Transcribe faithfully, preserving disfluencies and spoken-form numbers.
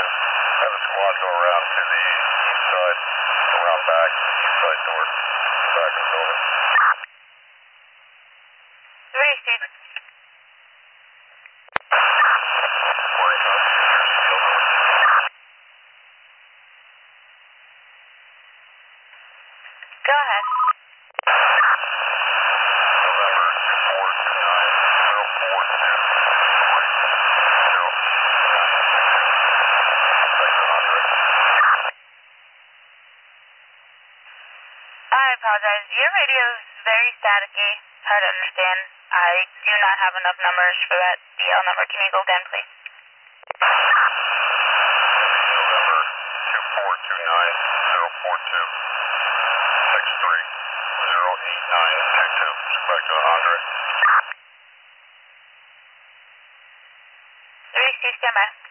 Have a squad go around to the east side, around back, east side door, back of the building. Ready, Steve. Go ahead. November two four two nine zero four two zero I apologize. Your radio is very staticky. It's hard to understand. I do not have enough numbers for that D L number. Can you go again, please? November two four two nine zero four two six three zero eight nine two two. Back to Andre. Three, Steve, stand by.